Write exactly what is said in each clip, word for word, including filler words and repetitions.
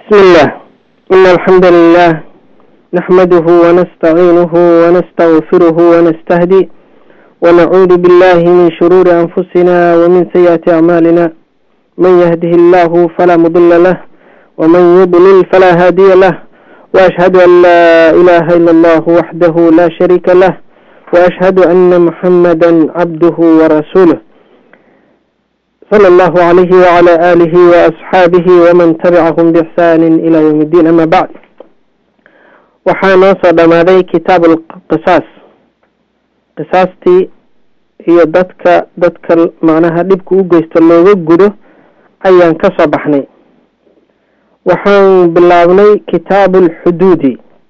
بسم الله إن الحمد لله نحمده ونستعينه ونستغفره ونستهدي ونعوذ بالله من شرور أنفسنا ومن سيئات أعمالنا من يهده الله فلا مضل له ومن يضلل فلا هادي له وأشهد أن لا إله إلا الله وحده لا شريك له وأشهد أن محمدا عبده ورسوله صلى الله عليه وعلى آله وأصحابه ومن تبعهم بإحسان إلى يوم الدين. أما بعد وحانا صدم علي كتاب القصاص قصاصتي هي دتك دتك معناها دبك وجست اللي وجده أيان كصبحني وحان بالله كتاب الحدود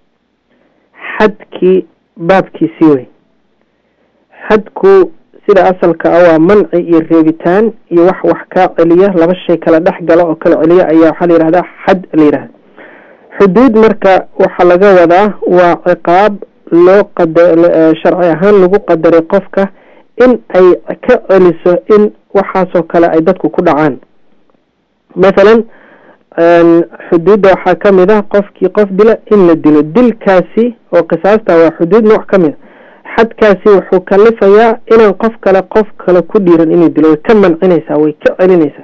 حدكي بابكي سيوي حدكو sida asalka ah waa manci iyo reebitaan iyo wax wax ka celiya laba shay kala dhex gala oo kala celiya ayaa waxa la yiraahdaa xad la yiraahdo. xuduud marka waxa laga wadaa waa ciqaab loo qadar sharci ahaan lagu qadaray qofka in ay ka celiso in waxaas oo kale ay dadku ku dhacaan. Midalan xuduudda waxa kamid ah qofkii qof dila in la dilo, dilkaasi oo qisaasta waa xuduud nooc kamid xadkaasi wuxuu kalifayaa inaan qof kale qof kale ku dhiiran inuu dilo, way ka mancinaysaa, way ka celinaysaa.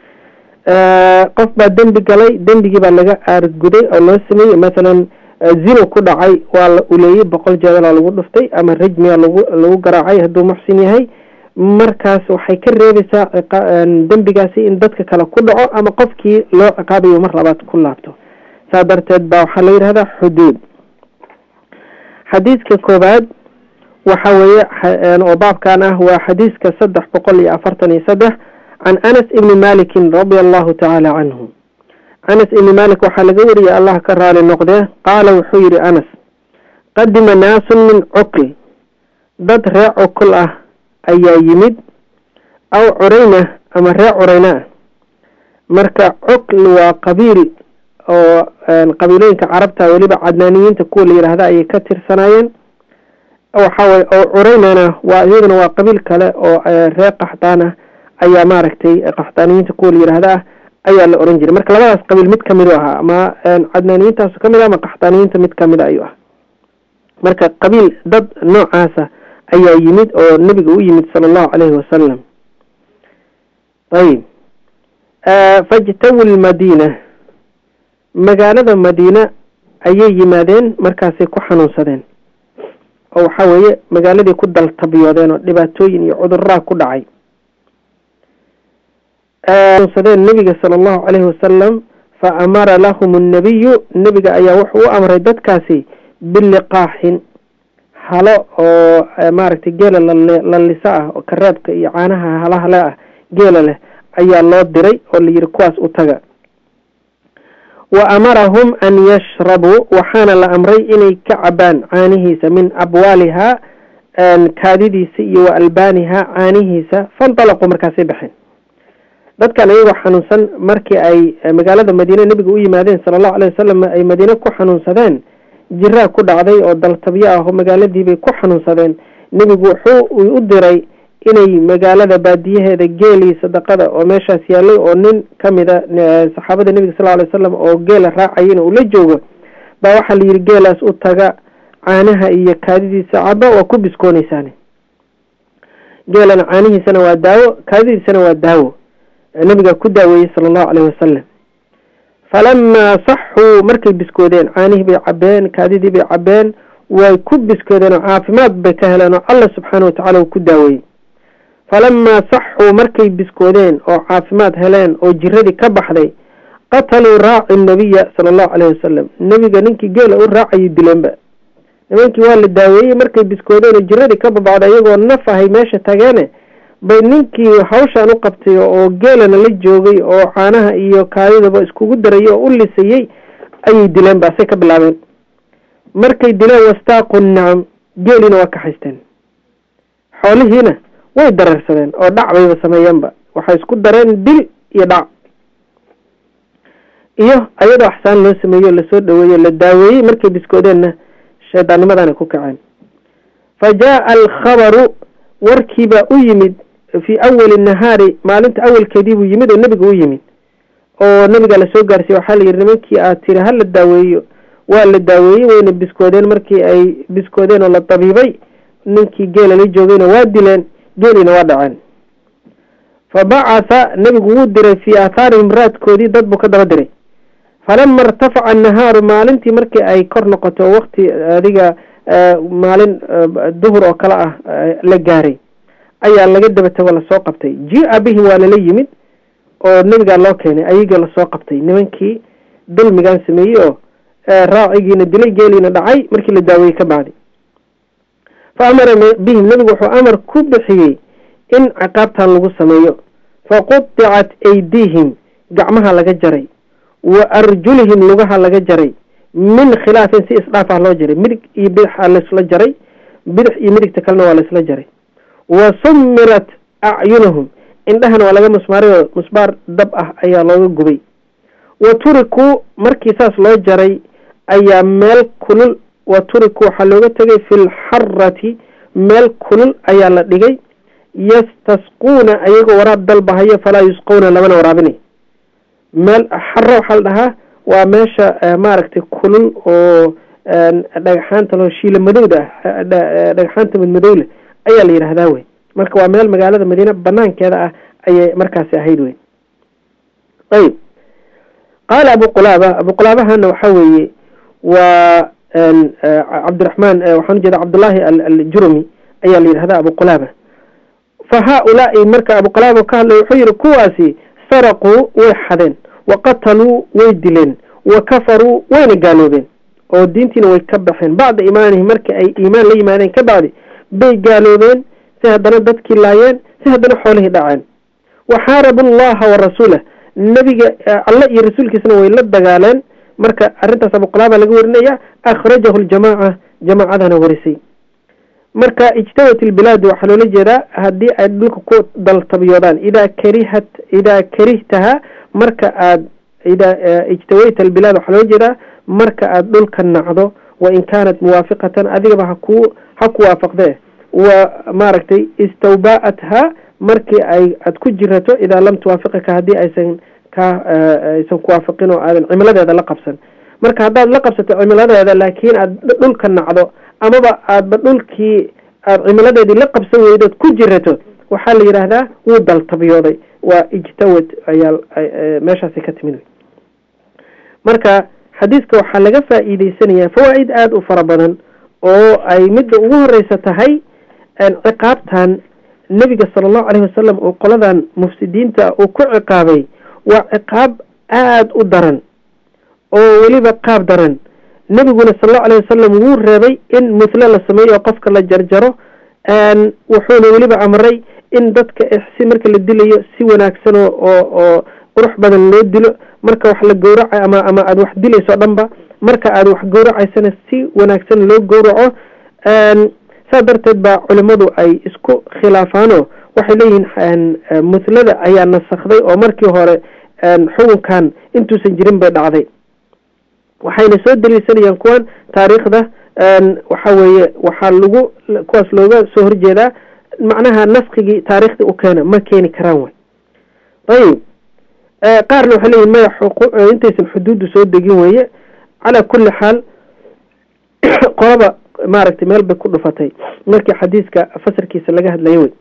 qof baa dembi galay, dembigii baa laga aarguday oo loo sameeyey. Masalan zino ku dhacay, waa la uleeyey, boqol jeedalaa lagu dhuftay ama rajmiya lagu lagu garaacay hadduu muxsin yahay. markaas waxay ka reebaysaa dembigaasi in dadka kale ku dhaco ama qofkii loo ciqaabayo mar labaad ku laabto. saa darteed baa waxaa la yidhahdaa xuduud. xadiidka koobaad وحوي وباب كان هو حديث كصدح بقول أفرتني صدح عن أنس ابن مالك رضي الله تعالى عنه. أنس ابن مالك وحلقوري الله كرر النقدة قال وحير أنس قدم ناس من عقل ضد راء عقل أي يمد أو عرينة أما راء عرينة مركع عقل وقبيل أو قبيلين كعربتها ولبع عدنانيين تقول لي هذا أي كتر سنين أو حاول أو عرينا وأيضا وقبيل كلا أو ريق قحطانة أي ماركتي قحطانيين تقول لي هذا أي الأورنجي مركل لا قبيل متكملوها ما عدنانيين تاسو كملها ما قحطانيين متكملة أيوة مركل قبيل ضد نوع عاسة أي يمد أو النبي يمد صلى الله عليه وسلم. طيب آه فاجتووا المدينة مقالة المدينة أي يمادين مركاسي كحنو سدين أو حوي مقالدي كدل طبيعدين لباتوين يعذرها كدعي. آه صدق النبي صلى الله عليه وسلم فأمر لهم النبي النبي أيا وحو أمر دتكاسي باللقاح حلا أو مارك جيل للساء وكرابك يعانها هلا هلا جيل له أيا الله دري واللي يركواس أتجا. وأمرهم أن يشربوا وحان الأمري إني كعبان عانيهيس من أبوالها كاديديسي وألبانها عانيهيس فانطلقوا مركاسي بحين. ذات كان أيضا حنوسا مركي أي مقالة مدينة نبي قوي مادين صلى الله عليه وسلم أي مدينة كو حنوسدان جراء كود عضي أو دل طبيعة مقالة دي بي كو حنوسدان نبي قوحو ويقدري inay magaalada baadiyaheeda geeli sadaqada oo meeshaas yaalay oo nin kamida saxaabada nabiga sallallahu alayhi wasallam oo geel raacayeen oo la joogo baa waxa la yiri geelaas u taga caanaha iyo kaadidiisa caba waa ku biskoonaysan. geelana caanihiisana waa daawo, kaadidiisana waa daawo, nabiga ku daaweeyay sallallahu alayhi wasallam. falamma sahhu markay biskoodeen caanihi bay cabeen, kaadidii bay cabeen, way ku biskoodeen caafimaad bay ka heleen oo Allah subhanahu wa ta'ala ku daaweeyay. فلما صحوا مركي بسكودين أو عاصمات هلان أو جردي كبحدي قتلوا راعي النبي صلى الله عليه وسلم. النبي قال ننكي قال أو راعي الدلم بقى ننكي والي الداوية مركي بسكودين الجردي كبب بعد يقول النفع هي ماشي تاقاني بين ننكي حوشا نقبتي أو قالنا للجوغي أو عانها إيو كايدة باسكو قدر إيو أولي سيي أي دلم بقى سيكا بالعمل مركي دلم واستاقوا النعم قالنا وكحستين حولي هنا way dararsadeen oo dhac bay sameeyeenba, waxay isku dareen dil iyo dhac iyo ayadoo axsaan loo sameeyo la soo dhaweeyo la daaweeyay markay biskoodeenna shaydaanimadan ku kaceen. fajaa al-khabaru warkiiba u yimid fi awwal an-nahari maalinta awalkeedii buu yimid oo nabiga u yimid oo nabiga la soo gaarsiiyey waxaa la yidhi nimankii aad tiri ha la daaweeyo waa la daaweeyey wayna biskoodeen markii ay biskoodeen oo la tabiibay ninkii geela la joogayna waa dileen geelina waa dhaceen fabacatha nabigu wuu diray fii aathaarihim raadkoodii dad buu ka daba diray falama irtafaca annahaaru maalintii markii ay kor noqoto oo wakti adiga maalin duhur oo kale ah la gaaray ayaa laga daba tago lasoo qabtay jia bihim waa lala yimid oo nabigaa loo keenay ayaga lasoo qabtay nimankii dulmigaan sameeyey oo raacigiina dilay geeliina dhacay markii la daaweeyey ka bacdi fa amara bihim nabigu wuxuu amar ku bixiyey in ciqaabtan lagu sameeyo faqudicat aydihim gacmaha laga jaray wa arjulihim lugaha laga jaray min khilaafin si isdhaaf ah loo jaray midig iyo bidix aa laysla jaray bidix iyo midigta kalena waa laysla jaray wa sumirat acyunahum indhahana waa laga musmaaray oo musbaar dab ah ayaa looga gubay wa turikuu markii saas loo jaray ayaa meel kulul wa turikuu waxaa looga tegay fi lxarati meel kulul ayaa la dhigay yastasquuna ayagoo waraab dalbahayo falaa yusqowna lamana waraabinay meel xaro waxaa la dhahaa waa meesha maaragtay kulul oo dhagaxaanta loo shiila madowda ah dhagaxaanta madmadowle ayaa la yidhaahdaa wey marka waa meel magaalada madiine banaankeeda ah ayay markaasi ahayd wey ayib qaala abu qulaaba abu qulaabahana waxaa weeye waa cabdiraxmaan waxaan ujeeda cabdullaahi aljurumi ayaa la yidhahdaa abu qulaaba fa haa-ulaai marka abu qulaaba ka hadlay wuxuu yihi kuwaasi saraquu way xadeen wa qataluu way dileen wa kafaruu wayna gaaloobeen oo diintiina way ka baxeen bacda iimaanihim markii ay iimaan la yimaadeen ka bacdi bay gaaloobeen si haddana dadkii laayeen si haddana xoolihii dhaceen waxaarabu allaha wa rasuulah nebiga alla iyo rasuulkiisana way la dagaaleen marka arrintaas abu qulaaba laga warinaya akhrajahu ljamaaca jamaacadana warisay marka ijtawat ilbilaadi waxaa loola jeedaa haddii ay dhulka ku daltabiyoodaan idaa karihat idaa karihtaha marka aad idaa ijtawayta albilaad waxaa loola jeedaa marka aad dhulka nacdo wain kaanat muwaafiqatan adigaba haku ha ku waafaqdee wa maaragtay istawbaatha markii ay aad ku jirato idaa lam tuwaafiqaka haddii aysan ka aysan kuwaafaqin oo aadan cimiladeeda la qabsan marka haddaad la qabsato cimiladeeda laakiin aad dhulka nacdo amaba aadba dhulkii aad cimiladeedii la qabsan weydood ku jirato waxaa la yidhaahdaa wuu daltabiyooday waa ijtawad ayaa meeshaasi ka timid marka xadiiska waxaa laga faa'iideysanayaa fawaa'id aada u fara badan oo ay midda ugu horeysa tahay ciqaabtan nebiga sala allahu calayhi wasalam oo qoladan mufsidiinta uu ku ciqaabay waa ciqaab aada u daran oo weliba qaab daran nebiguna sala allahu alayhi wasalam wuu reebay in mithlo la sameeyo oo qofka la jarjaro wuxuuna weliba amray in dadka si marka la dilayo si wanaagsan oo oo qurux badan loo dilo marka wax la gowraca ama ama aada wax dilayso dhanba marka aada wax gowracaysana si wanaagsan loo gowraco saa darteed baa culimadu ay isku khilaafaano waxay leeyihiin mithlada ayaa nasakday oo markii hore xukunkan intuusan jirin bay dhacday waxayna soo daliilsanayaan kuwan taariikhda waxa weeye waxaa lagu kuwaas looga soo horjeedaa macnaha naskigii taariikhda u keena ma keeni karaan way ayib qaarna waxay leeyihin maya intaysan xuduuddu soo degin weeye calaa kulli xaal qolaba maaragtay meel bay ku dhufatay markii xadiiska fasirkiisa laga hadlayo wey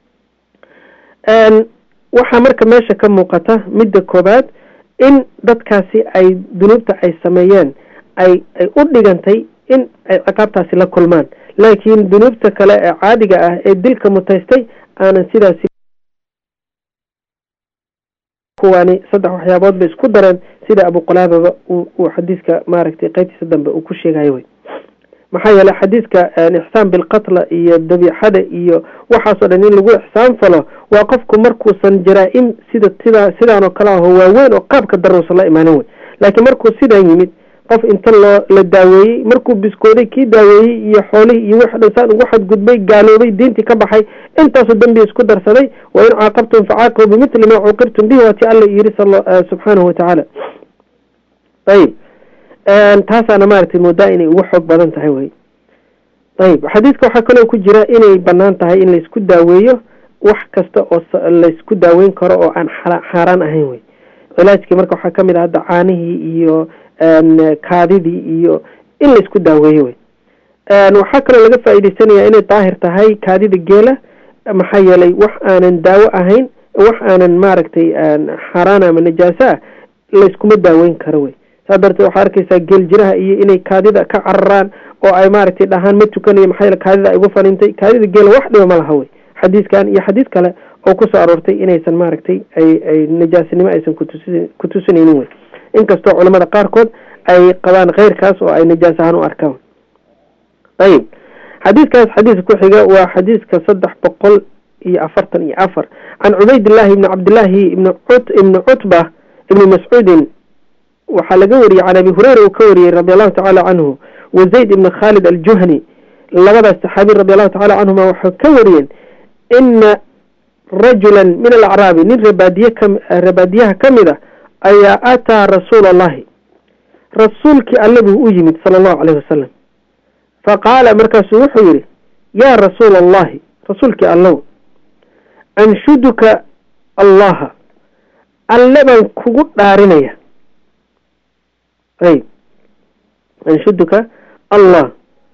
waxaa marka meesha ka muuqata midda koobaad in dadkaasi ay dunuubta ay sameeyeen ay ay u dhigantay in ay ciqaabtaasi la kulmaan laakiin dunuubta kale ee caadiga ah ee dilka mutaystay aanan sidaasi kuwaani saddex waxyaabood bay isku dareen sida abu qulaababa uu xadiiska maaragtay qaybtiisa dambe uu ku sheegayo wey maxaa yeelay xadiiska ixsaan bilqatla iyo dabiixada iyo waxaasoo dhan in lagu ixsaan falo waa qofku markuusan jaraa-im sida sida sidaan oo kale aho waaweyn oo qaabka daruusan la imaanin wey laakiin markuu sidaan yimid qof inta loo la daaweeyey markuu biskooday kii daaweeyey iyo xoolihii iyo wix dhan saan ugu xadgudbay gaaloobay diintii ka baxay intaasoo dambi isku darsaday wa in caaqabtum facaaqibu bimithli maa cuuqibtum bihi waati alla yiri subxaanahu watacaala ayib taasaana maaragtay moodaa inay ugu xoog badan tahay wey ayib xadiiska waxaa kaloo ku jira inay banaan tahay in laysku daaweeyo wax kasta oo laysku daaweyn karo oo aan xaaraan ahayn wey cilaajkii marka waxaa kamid ah hadda caanihii iyo kaadidii iyo in la isku daaweeyo wey. waxaa kaloo laga faa'iidaysanayaa inay daahir tahay kaadida geela, maxaa yeelay wax aanan daawo ahayn, wax aanan maaragtay xaaraan ama najaaso ah layskuma daaweyn karo wey. saa darteed waxaa arkaysaa geel jiraha iyo inay kaadida ka cararaan oo ay maaragtay dhahaan ma tukanayo maxaa yeele kaadida ay ugu fanintay. kaadida geela wax dhiba ma laha wey. xadiiskan iyo xadiis kale oo kusoo aroortay inaysan maaragtay ay ay najaasinimo aysan kutusi kutusinaynin wey, inkastoo culamada qaarkood ay qabaan keyrkaas oo ay najaas ahaan u arkaan. ayib xadiiskaas xadiiska ku xiga waa xadiiska saddex boqol iyo afartan iyo afar can cubaydillahi ibni cabdillahi ibni cut ibni cutba ibni mascuudin waxaa laga wariyey can abi hureyra uu ka wariyey radi allahu tacaala canhu wa zayd ibni khaalid aljuhni labadaas saxaabi radi allahu tacala canhuma waxay ka wariyeen ina rajulan min alacraabi nin rebaadiye ka rebaadiyaha kamid a ayaa ataa rasuula allahi rasuulkii alle buu u yimid sala allahu calayhi wasalam faqaala markaasuu wuxuu yihi yaa rasuula allahi rasuulkii allow anshuduka allaha alle baan kugu dhaarinaya. ayb anshuduka allah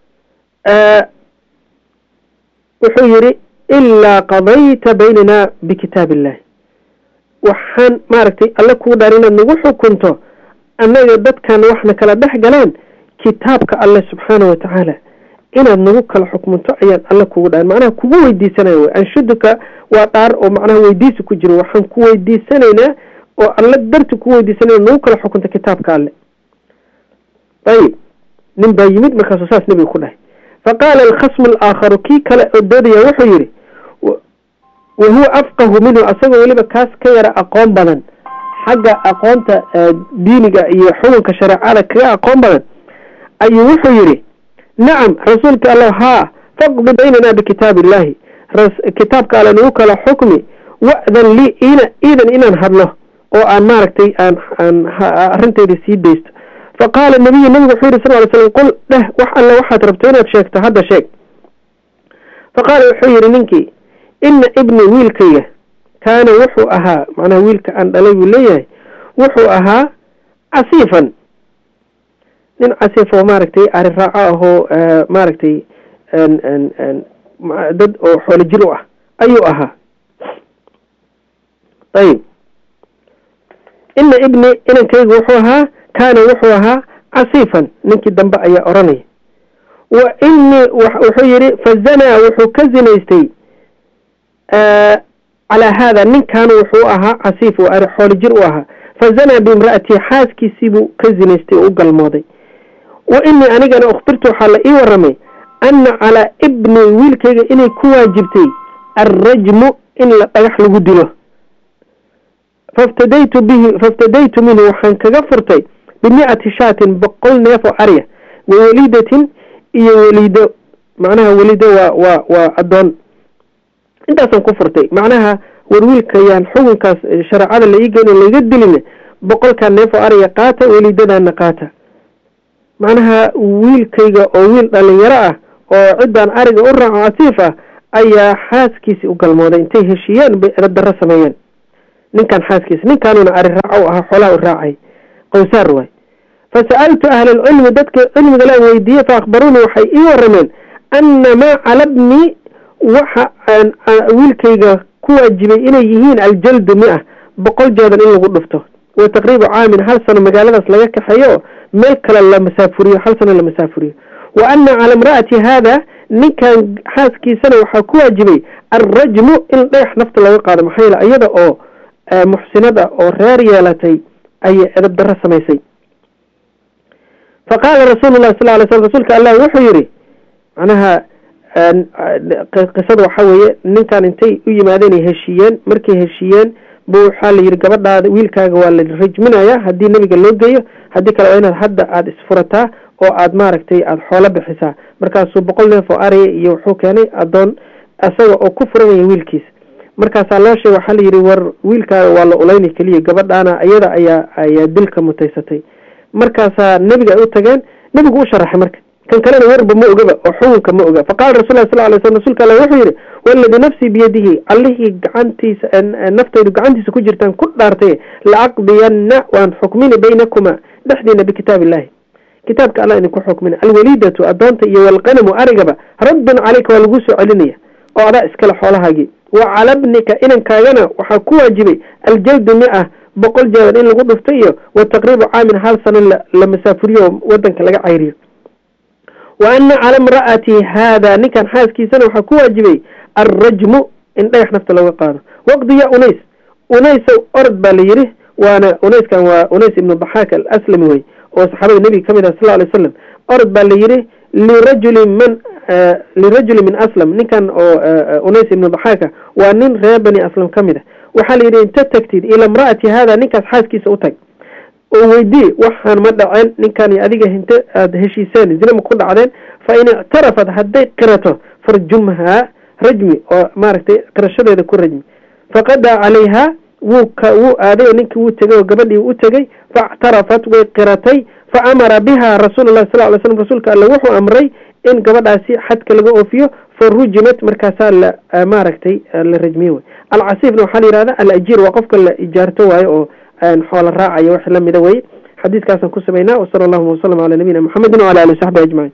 wuxuu yihi ilaa qadayta baynana bikitaab illahi, waxaan maaragtay alle kugu dhaarin inaad nagu xukunto annaga dadkan waxna kala dhex galeen kitaabka alle subxaanahu watacaala inaad nagu kala xukmunto ayaan alle kugu dhaarin, macnaha kugu weydiisanaya wey. anshuduka waa dhaar oo macnaha weydiisi ku jiro, waxaan ku weydiisanaynaa oo alle darti ku weydiisanaya nagu kala xukunto kitaabka alle. ayib nin baa yimid markaasuu saas nebiga ku dhahay. faqaala alkhasmu alaakharu kii kale oo doodaya wuxuu yihi wa huwa afqahu minhu, asagoo weliba kaas ka yara aqoon badan xagga aqoonta diiniga iyo xukunka shareecada kaga aqoon badan, ayuu wuxuu yihi nacam rasuulka allah haa faqdi baynana bikitaab illahi, kitaabka alle nagu kala xukmi, wa'dan lii ina iidan inaan hadlo oo aan maaragtay aan aan arrintayda sii daysto. faqaala nabiyu nabigu wuxuu yihi sal ly slam qul dheh wax alle waxaad rabto inaad sheegto hadda sheeg. faqaala wuxuu yihi ninkii ina ibni wiilkayga kaana wuxuu ahaa, macnaha wiilka aan dhalay buu leeyahay, wuxuu ahaa casiifan nin casiif oo maaragtay ari raaco ahoo maaragtay dad oo xoolo jir u ah ayuu ahaa. ayib ina ibni inankayga wuxuu ahaa kaana wuxuu ahaa casiifan, ninkii dambe ayaa oranaya. wa inii wuxuu yihi fazanaa wuxuu ka zinaystay calaa haada ninkan wuxuu ahaa casiif oo ari xoolo jir u ahaa, fazanaa biimra'atii xaaskiisii buu ka zinaystay oo u galmooday. wa inii anigana ukhbirtu waxaa la ii waramay ana calaa ibni wiilkayga inay ku waajibtay alrajmu in la dhagax lagu dilo. faftadaytu bihi faftadaytu minhu waxaan kaga furtay bimi'ati shaatin boqol neef oo arya, wa waliidatin iyo waliido, macnaha waliido waa waa waa addoon, intaasaan ku furtay. macnaha war wiilkayaan xukunkaas shareecada la ii geyn laiga dilin, boqolkaa neef oo arya qaata, waliidadaana qaata. macnaha wiilkayga oo wiil dhalinyaro ah oo ciddaan ariga u raaco casiif ah ayaa xaaskiisii u galmooday, intay heshiiyeen bay edabdarro sameeyeen. ninkan xaaskiisa ninkaanuna ari raaco u ahaa xoolaha u raacay, qowsaar waay. fasa'altu ahla alcilmi dadka cilmiga laan weydiiyey faakbaruuni waxay ii warameen ana maa calabni waxa wiilkayga ku waajibay inay yihiin aljaldu mia boqol jeedan in lagu dhufto, wa taqriibu caamin hal sano magaaladaas laga kaxeeyo meel kale la masaafuriyo, hal sano la masaafuriyo. wa ana cala imra'ati haada ninkan xaaskiisana waxaa ku waajibay alrajmu in dhagax nafta laga qaado, maxaa yeele iyada oo muxsinada oo reer yeelatay ayay edab darro samaysay. faqaala rasuulu llahi sal lay slam rasuulka allah wuxuu yihi macnaha qisada waxaa weeye ninkan intay u yimaadeen heshiiyeen, markay heshiiyeen bu waxaa la yihi gabadhaada wiilkaaga waa la rajminaya haddii nebiga loo geeyo, haddii kale waa inaad hadda aada isfurataa oo aad maaragtay aada xoolo bixisaa. markaasuu boqol neef oo araya iyo wuxuu keenay addoon isaga oo ku furanaya wiilkiisa. markaasaa loo sheegay waxaa la yihi war wiilkaaga waa la ulayni keliya, gabadhaana iyada ayaa ayaa dilka mutaysatay. markaasaa nebiga ay u tageen, nebigu u sharaxay marka كان كلنا ورب ما أجابه وحوك ما أجابه. فقال رسول الله صلى الله عليه وسلم رسولك الله وحيره والذي نفسي بيده عليه عنتي نفتي عنتي سكجرتان كل دارتي لعقدين وأن حكمين بينكما دحدين بكتاب الله كتابك الله إنك حكمين الوليدة أدانتي والغنم أرجبه رد عليك والجوس علنية وعلى إسكال حولها جي وعلى ابنك إن كاينا وحكوا جبي الجلد مئة بقول جبل إن الغض فتيه والتقريب عام حال سنة لما سافريهم ودنك لقى عيريه وأن على امرأتي هذا نكان حاس كي سنة وحكوا جبي الرجم إن لا يحنفت لو قاده وقضي يا أنيس أنيس أرد باليره وأنا أنيس كان وأنيس ابن الضحاك الأسلمي وصحابي النبي كما صلى الله عليه وسلم أرد باليره لرجل من آه لرجل من أسلم نكان آه أنيس ابن الضحاك وأنين غير بني أسلم كمده وحال يري انت تكتيد إلى امرأتي هذا نكاس حاس كي سأوتك ويدي وحان مدعين نكان يأذيك انت هشيسان زي ما كنت عدين فإن اعترفت هديت كرته فرجمها رجمي وماركتي كرشده إذا كن رجمي فقد عليها وك وآذي نك وتجي وقبلي وتجي فاعترفت وقرتي فأمر بها رسول الله صلى الله عليه وسلم رسولك الله وحو أمري إن قبل عسي حد كلمه فيه فرجمت مركزها ماركتي الرجميوي العسيف نو حالي هذا الأجير وقفك الإجارته أو حول الراعي وحلم دوي حديث كاسم كسبينا وصلى الله وسلم على نبينا محمد وعلى آله وصحبه أجمعين.